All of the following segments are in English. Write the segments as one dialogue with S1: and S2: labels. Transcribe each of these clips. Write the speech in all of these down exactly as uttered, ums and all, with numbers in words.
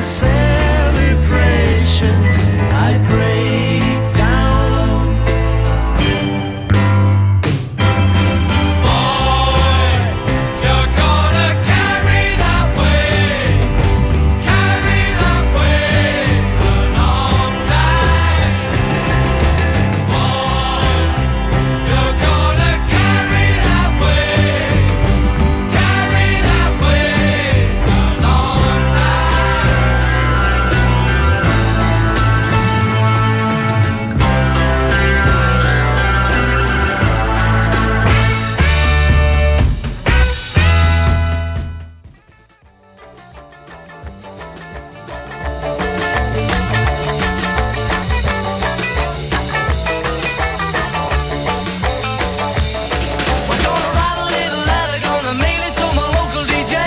S1: celebrations, I break down. Boy, you're gonna carry that weight, carry that weight a long time. Boy, you're gonna carry that weight, carry that weight a long time. We're gonna write a little letter, gonna mail it to my local D J.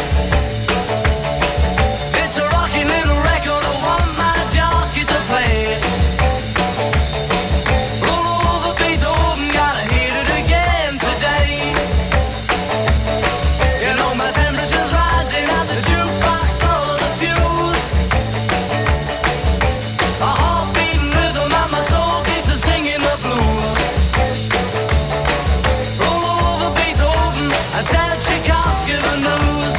S1: It's a rocky little record, I want my jockey to play. Roll over Beethoven, gotta hit it again today. You know my temperature's rising and the jukebox full of the fuse. A heart-beating rhythm and my soul keeps a singing the blues. Roll over Beethoven and tell Tchaikovsky the news.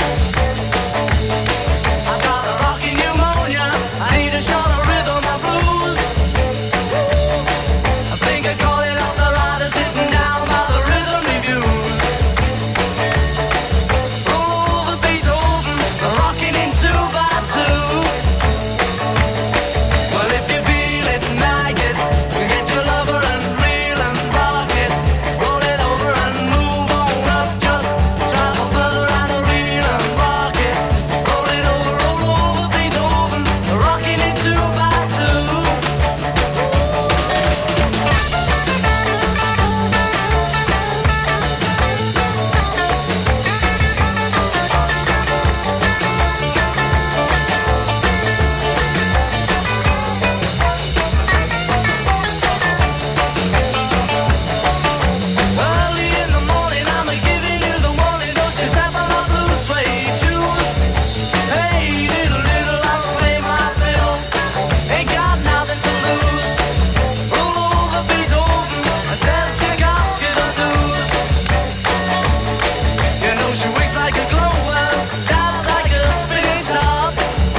S1: I got a rocking pneumonia, I need a shot of rhythm and blues. I think I call it off the rider sitting down by the rhythm reviews. Roll over Beethoven, rocking in two by two. Well, if you feel it and like it, you get your lover and reel and rock it. Roll it over and move on up, just travel further and reel and rock it. Roll it over, roll over Beethoven, rocking in two by two. Early in the morning, I'm giving you the warning. Don't you step on my blue suede shoes. Hey, little, little, I'll play my fiddle. Ain't got nothing to lose. Roll over Beethoven and tell Tchaikovsky the blues. You know she wakes like a glowworm, dies like a spinning top.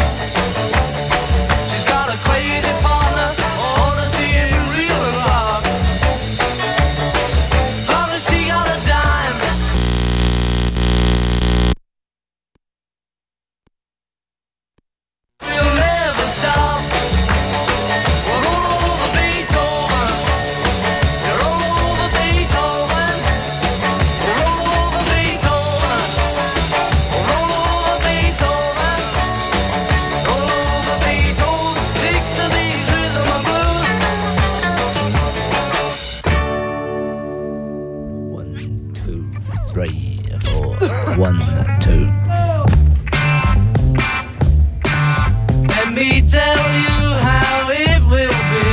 S1: She's got a crazy partner, all to see it real and rock. As long as she got a dime, we'll never stop. We'll roll over Beethoven. You roll over Beethoven. We'll roll over Beethoven. We'll roll over Beethoven. Roll over Beethoven. Stick to these rhythm and blues.
S2: One, two, three, four. One, two.
S1: Let me tell you how it will be.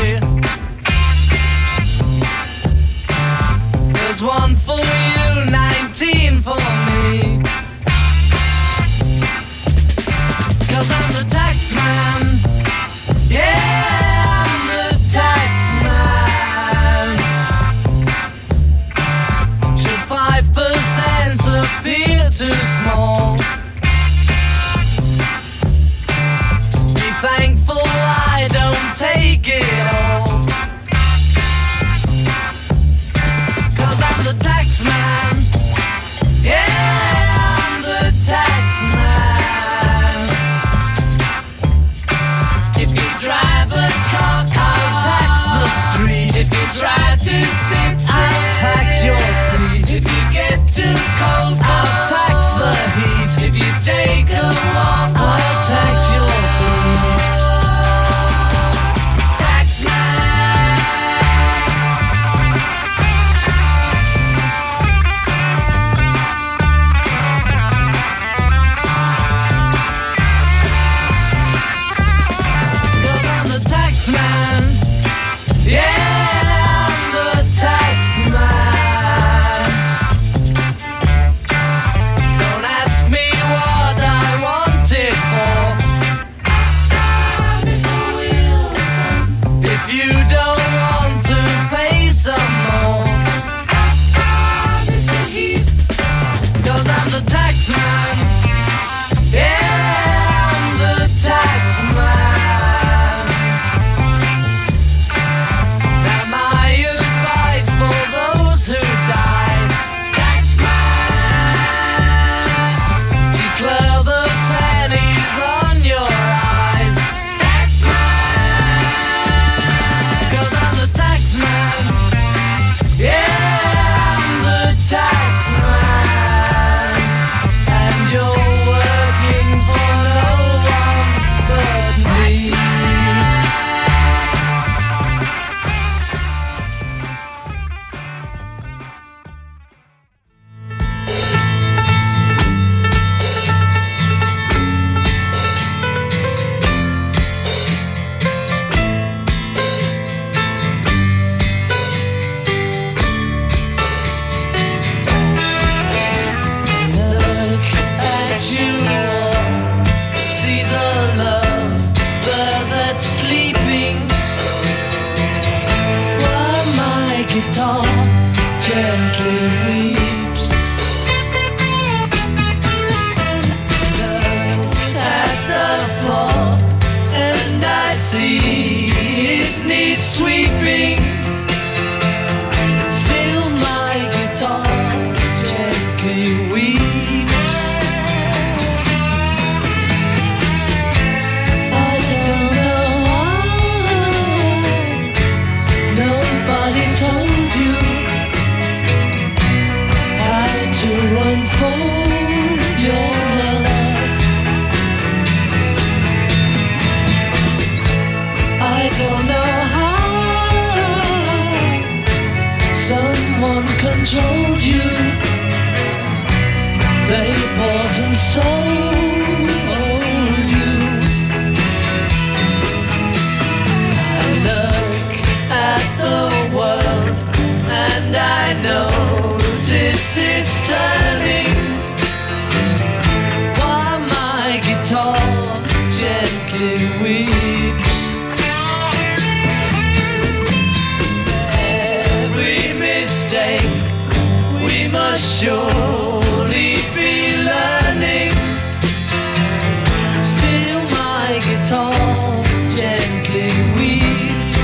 S1: There's one for you, nineteen for me. 'Cause I'm the tax man. Yeah, I'm the tax man. Should five percent appear too small? Be thankful I don't take it all. 'Cause I'm the tax man. Yeah, I'm the tax man. don't know how someone controlled you. They bought and sold you. I look at the world and I notice it's turning. While my guitar gently weeps. Every mistake we must surely be learning. Still my guitar gently weeps.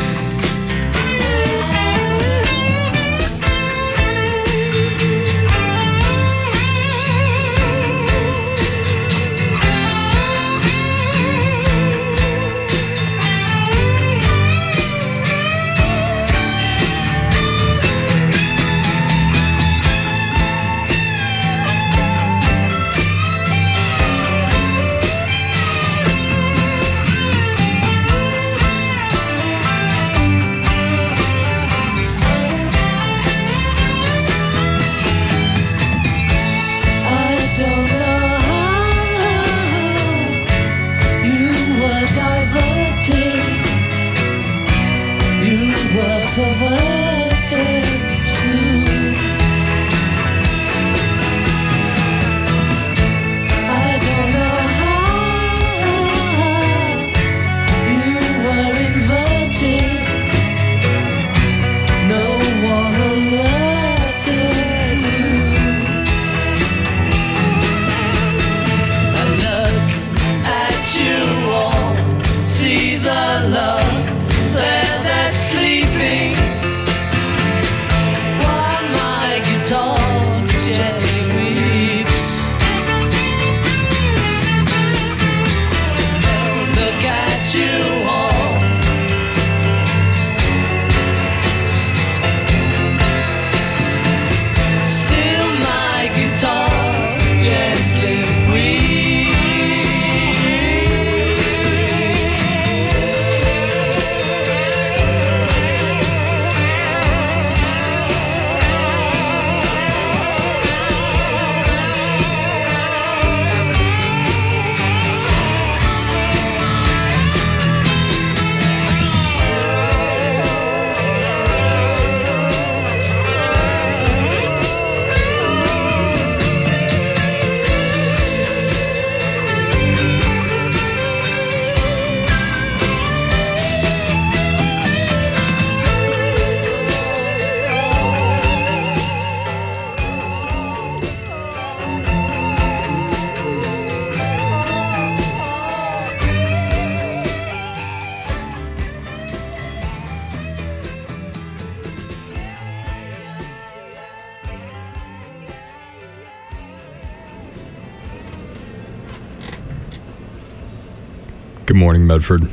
S3: Good morning, Medford.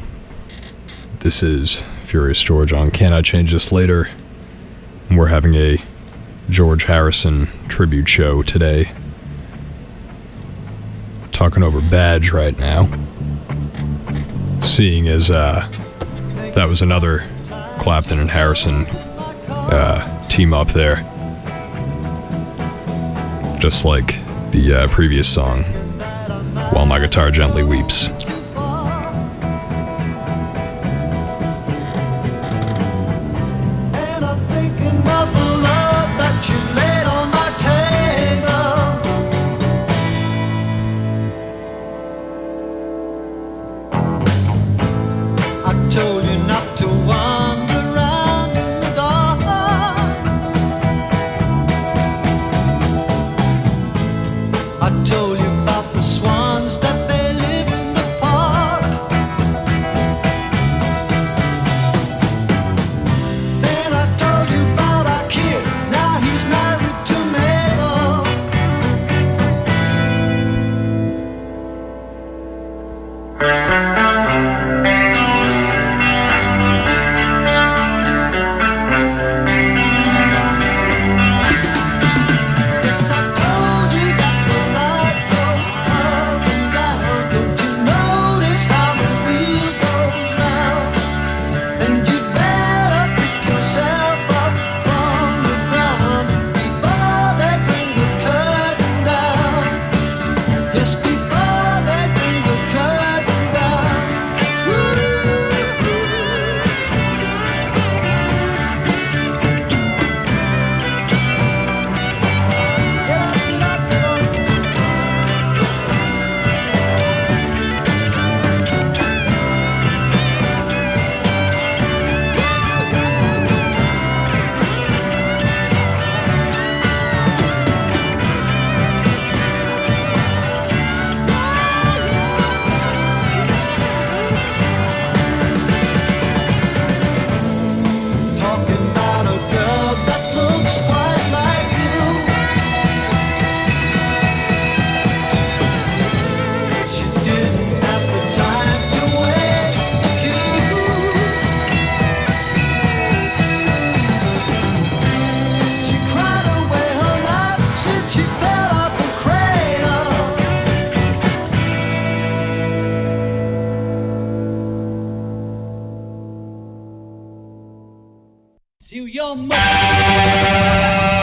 S3: This is Furious George on Can I Change This Later? And we're having a George Harrison tribute show today. Talking over Badge right now. Seeing as uh, that was another Clapton and Harrison uh, team up there. Just like the uh, previous song, While My Guitar Gently Weeps.
S1: Seal your mouth.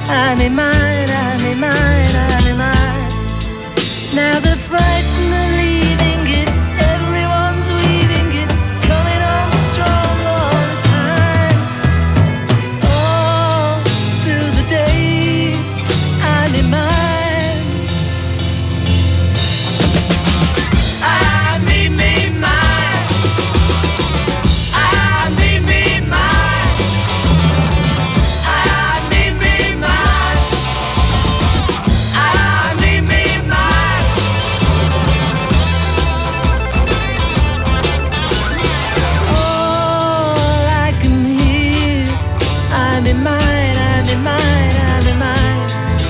S4: I'm in mine, I'm in mine, I'm in mine. Now the frightened are leaving it, everyone's weaving it, coming on strong all the time. All through the day, I'm in mine. I'm in me, mine. I'm in me, mine. I'm in me, mine. I'm in me, mine. All I can hear, I'm in mine, I'm in mine, I'm in mine.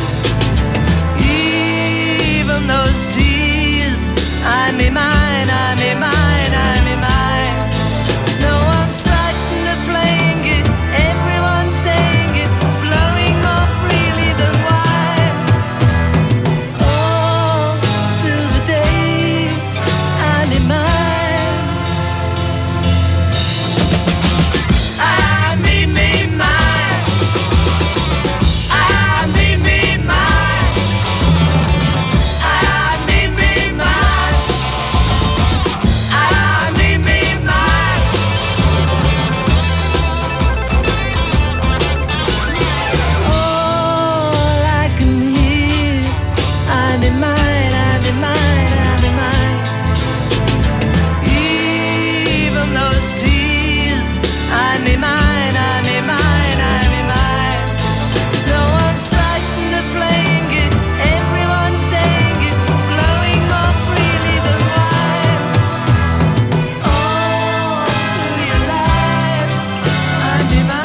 S4: Even those tears, I'm in mine, I'm in mine, I'm in mine. No one's frightened of playing it, everyone's saying it, flowing more freely than wine. All through the day, I'm in mine. I'm in me, mine. I'm in me, mine. I'm in me, mine. I'm in me, mine. All I can hear, I'm in mine, I'm in mine, I'm in mine. Even those tears, I'm in mine, I'm in mine, I'm in mine. No one's frightened of playing it, everyone's saying it, flowing more freely than wine. All through your life, I'm in mine.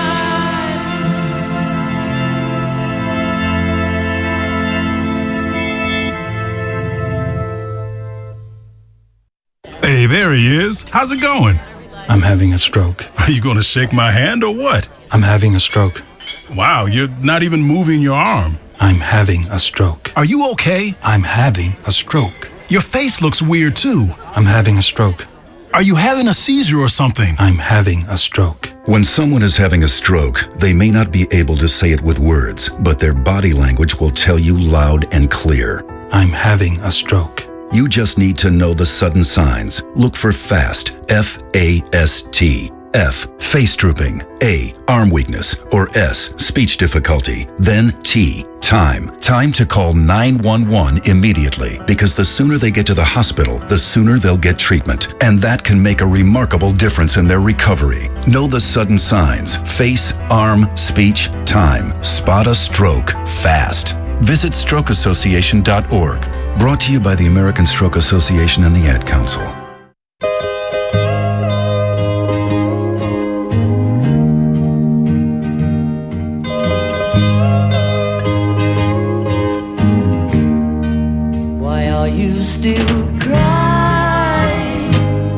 S5: Hey, there he is. How's it going?
S6: I'm having a stroke.
S5: Are you going to shake my hand or what?
S6: I'm having a stroke.
S5: Wow, you're not even moving your arm.
S6: I'm having a stroke.
S5: Are you okay?
S6: I'm having a stroke.
S5: Your face looks weird too.
S6: I'm having a stroke.
S5: Are you having a seizure or something?
S6: I'm having a stroke.
S7: When someone is having a stroke, they may not be able to say it with words, but their body language will tell you loud and clear.
S6: I'm having a stroke.
S7: You just need to know the sudden signs. Look for FAST, F A S T. F, face drooping. A, arm weakness. Or S, speech difficulty. Then T, time. Time to call nine one one immediately, because the sooner they get to the hospital, the sooner they'll get treatment. And that can make a remarkable difference in their recovery. Know the sudden signs. Face, arm, speech, time. Spot a stroke fast. Visit stroke association dot org. Brought to you by the American Stroke Association and the Ad Council.
S4: Why are you still crying?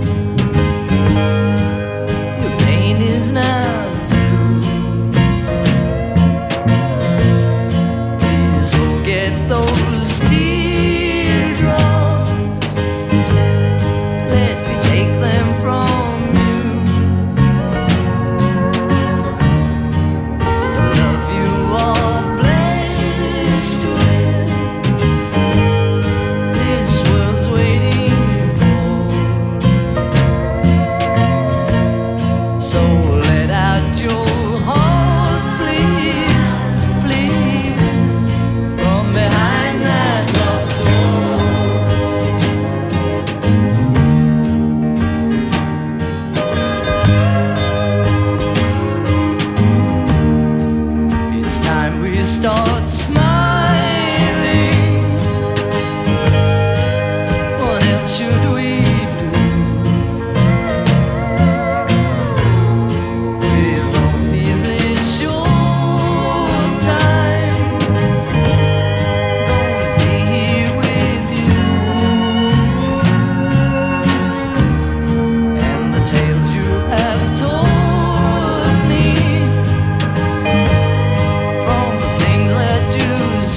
S4: Your pain is now through. Please forget those teardrops. Let me take them from you. The love you are blessed with, this world's waiting for. So let out your heart, please, please, from behind that locked door. It's time we start smiling. What else should we do? With only this short time, gonna be here with you. And the tales you have told me, from the things that you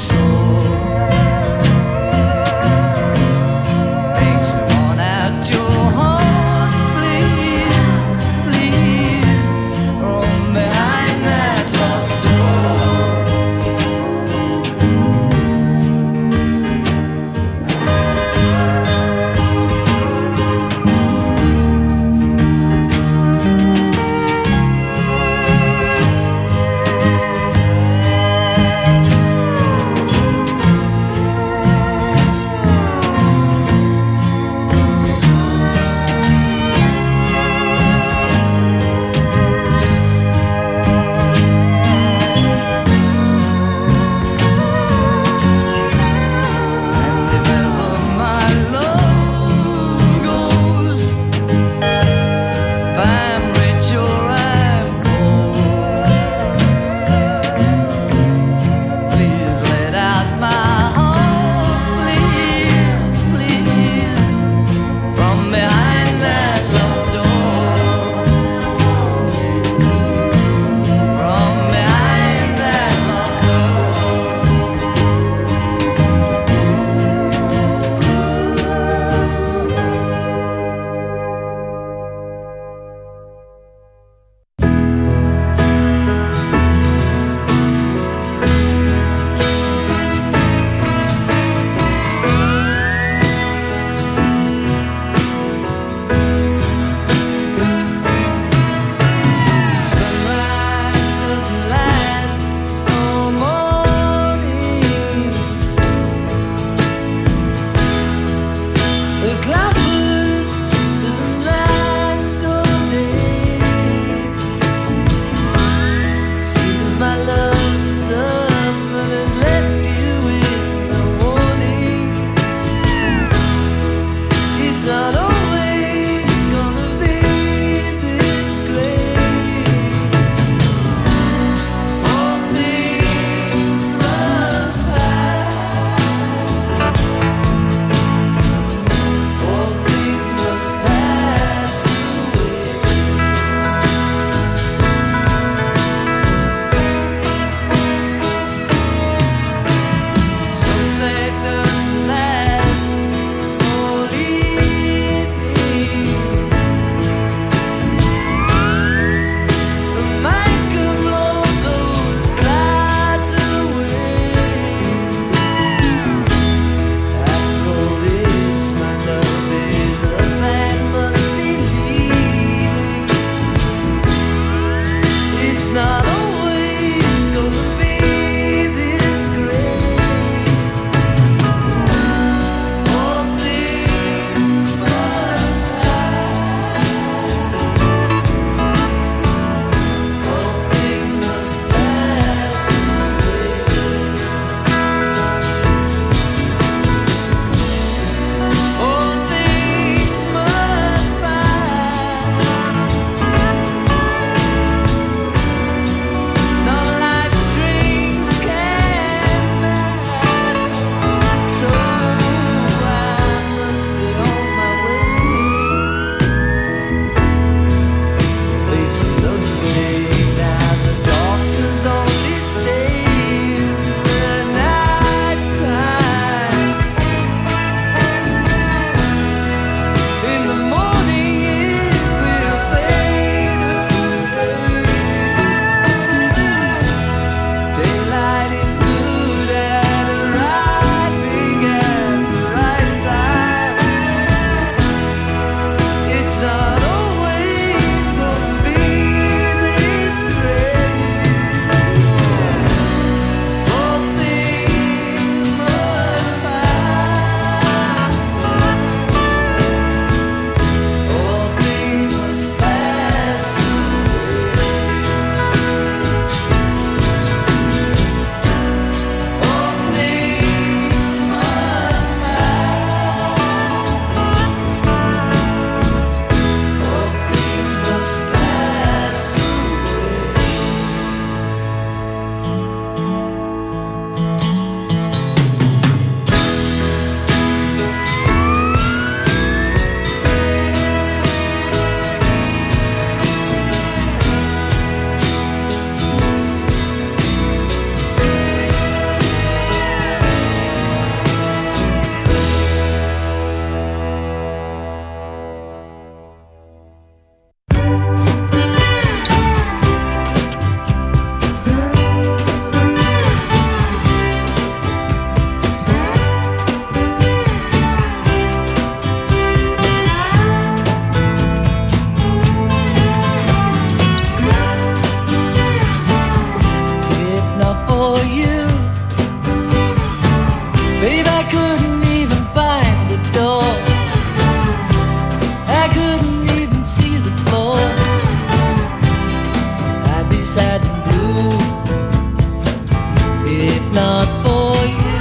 S4: not for you.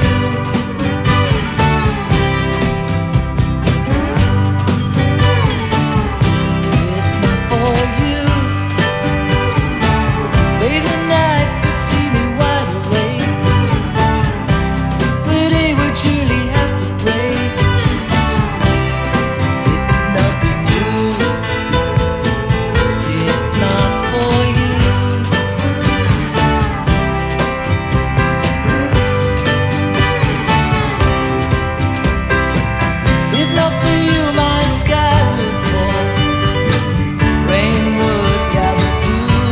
S4: If not for you, late at night would see me wide awake, but he would surely have to break. It would not be you, if not for you. If not for you, my sky would fall, rain would gather too.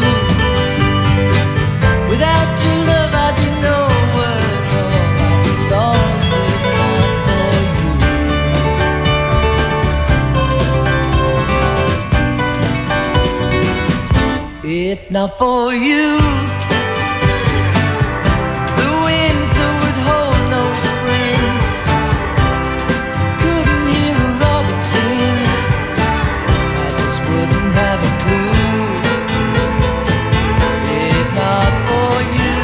S4: Without your love, I'd be nowhere at all. I'd be lost if not for you. If not for you, the winter would hold no spring. Couldn't hear a robin sing. I just wouldn't have a clue. If not for you.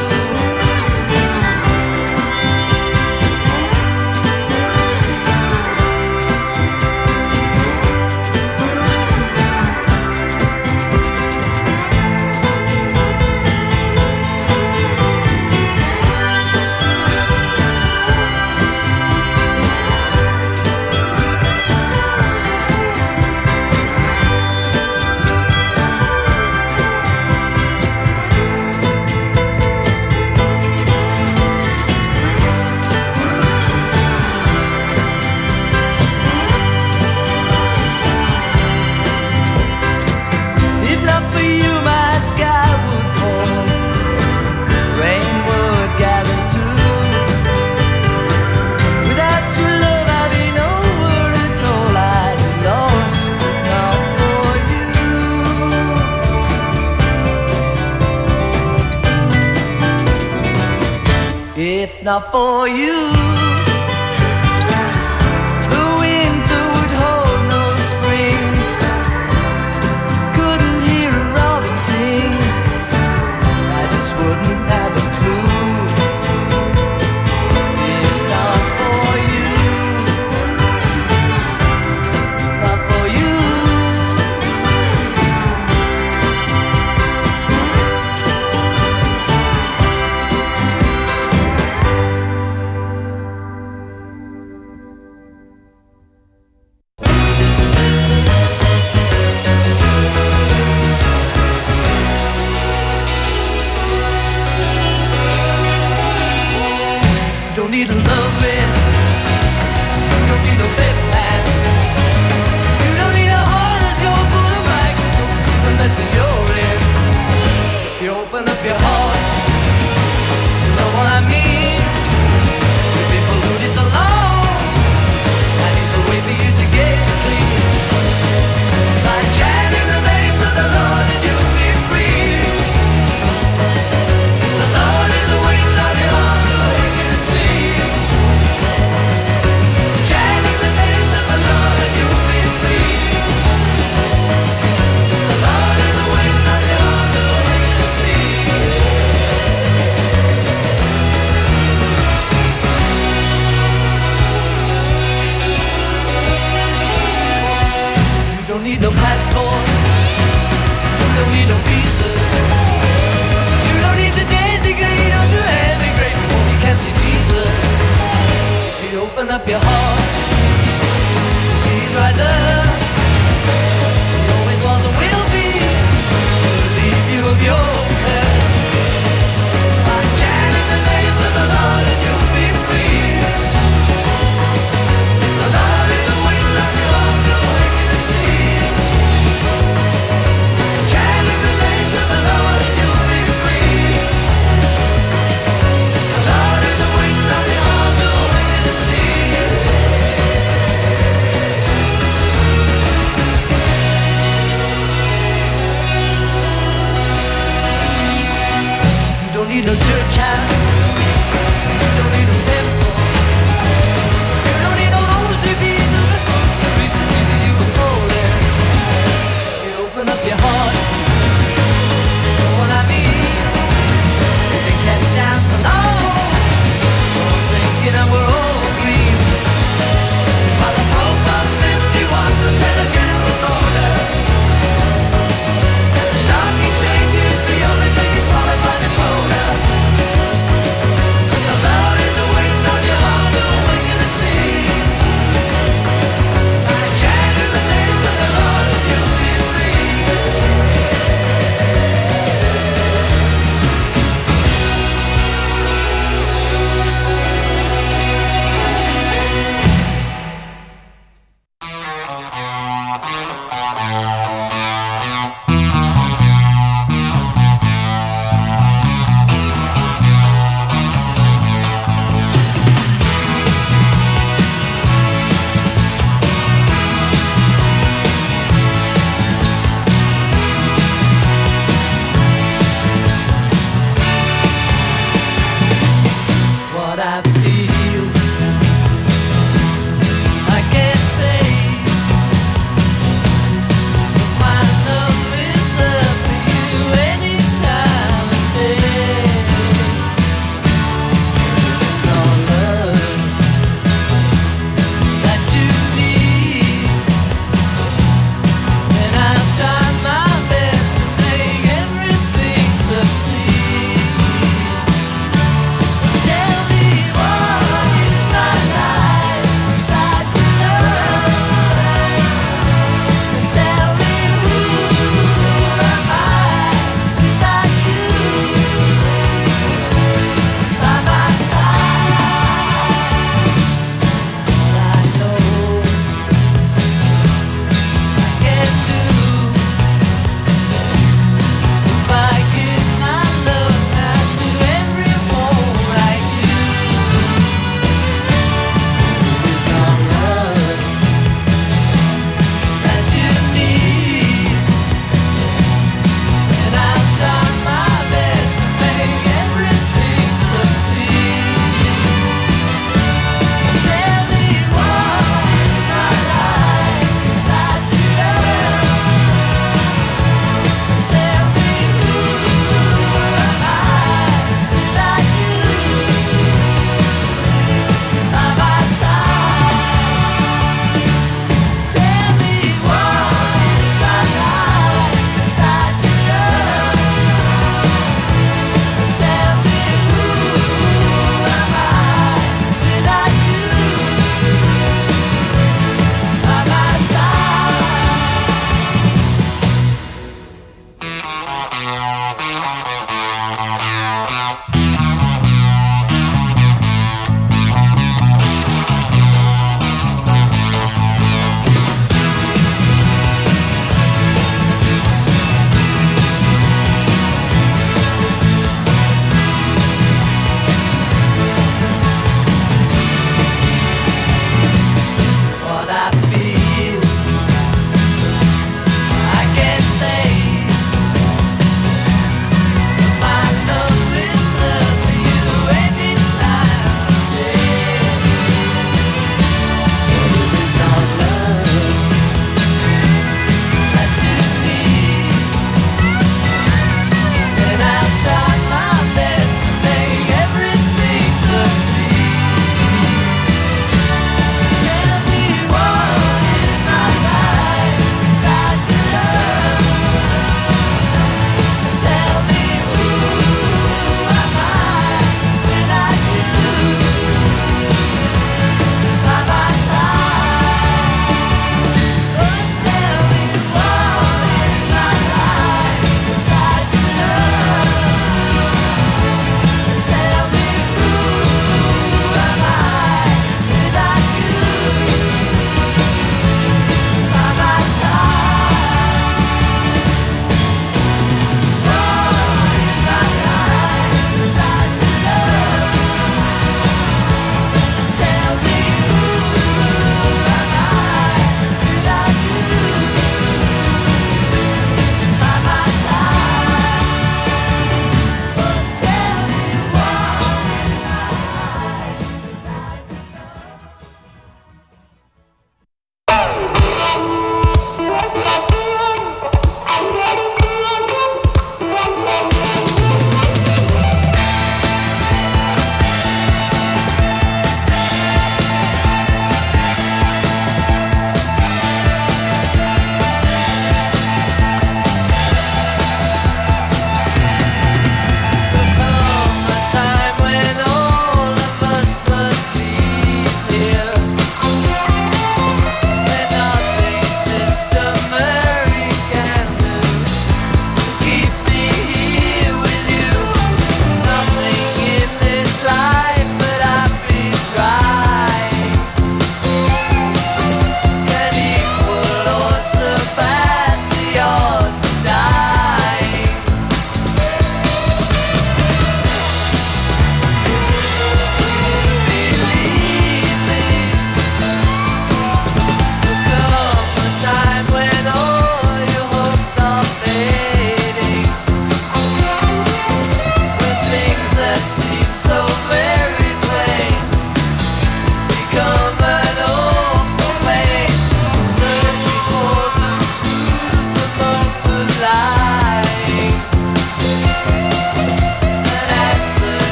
S4: If not for you, my sky would fall, rain would gather too. Without your love, I'd be nowhere at all. I'd be lost if not for you. If not for you, the winter would hold no spring. Couldn't hear a robin sing. I just wouldn't have a clue. If not for you, not for you. Don't need a loving, don't need no paper hat. You don't need a heart as your full of microscope, the mess that you're in. If you open up your heart, you know what I mean. You've been polluted so long, I need to wait for you to get clean. By chanting the names of the Lord and you'll be free. 'Cause the Lord is waiting on your heart, waiting to see. Chanting the names of the Lord and you'll be free. The Lord is waiting on your heart, waiting to see. You don't need no passport, you don't need no visa. You don't need to dance again or to emigrate before you can see Jesus. If you open up your heart, see He's right there. He always was and will be. He'll leave you of your care. By chanting the names of the Lord and you'll be free. The Lord is waiting on your heart, waiting to see. Chanting the names of the Lord and you'll be free. The Lord is waiting on your heart, waiting to see.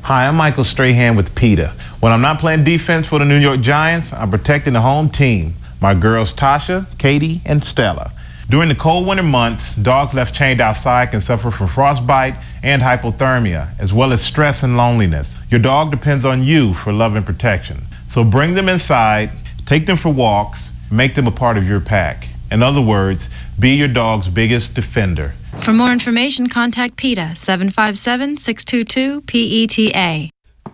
S8: Hi, I'm Michael Strahan with PETA. When I'm not playing defense for the New York Giants, I'm protecting the home team, my girls Tasha, Katie, and Stella. During the cold winter months, dogs left chained outside can suffer from frostbite and hypothermia, as well as stress and loneliness. Your dog depends on you for love and protection. So bring them inside, take them for walks, make them a part of your pack. In other words, be your dog's biggest defender.
S9: For more information, contact PETA, seven five seven, six two two, P E T A.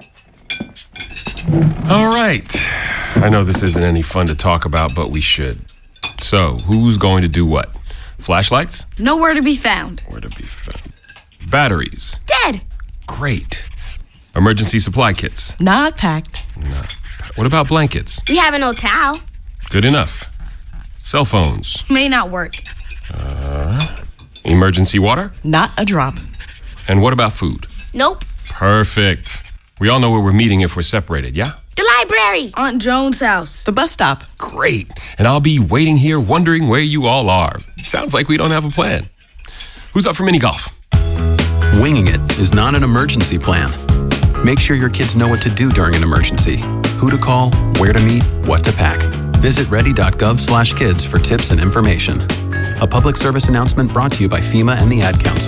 S10: All right. I know this isn't any fun to talk about, but we should. So, who's going to do what? Flashlights?
S11: Nowhere to be found.
S10: Where to be found? Batteries?
S11: Dead.
S10: Great. Emergency supply kits?
S12: Not packed.
S10: Not. What about blankets?
S11: We have an old towel.
S10: Good enough. Cell phones?
S11: May not work.
S10: Uh, emergency water?
S12: Not a drop.
S10: And what about food?
S11: Nope.
S10: Perfect. We all know where we're meeting if we're separated, yeah?
S11: The library. Aunt Joan's house.
S12: The bus stop.
S10: Great. And I'll be waiting here wondering where you all are. Sounds like we don't have a plan. Who's up for mini golf?
S13: Winging it is not an emergency plan. Make sure your kids know what to do during an emergency. Who to call, where to meet, what to pack. Visit ready.gov slash kids for tips and information. A public service announcement brought to you by FEMA and the Ad Council.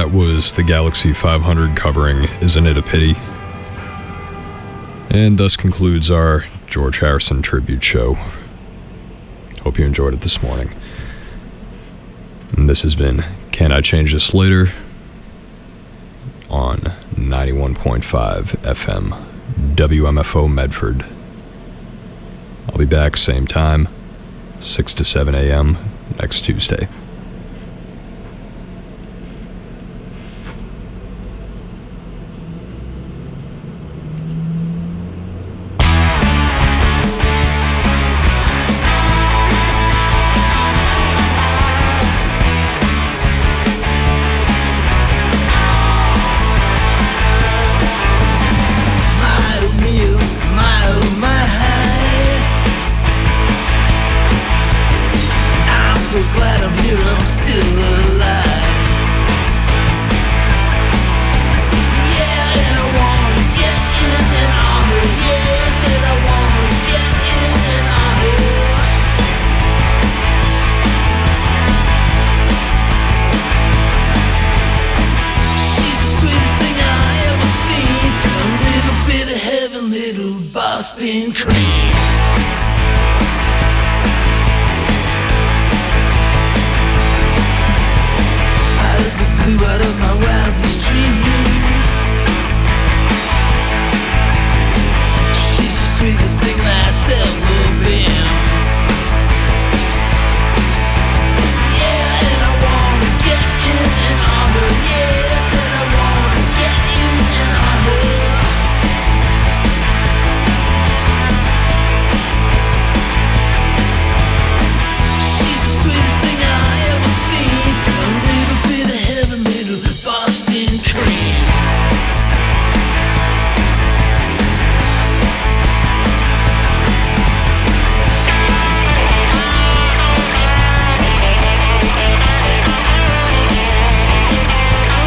S3: that was the Galaxy five hundred covering Isn't It a Pity? And thus concludes our George Harrison tribute show. Hope you enjoyed it this morning. And this has been Can I Change This Later? On ninety-one point five F M, W M F O Medford. I'll be back same time, six to seven a.m. next Tuesday.
S1: Boston cream.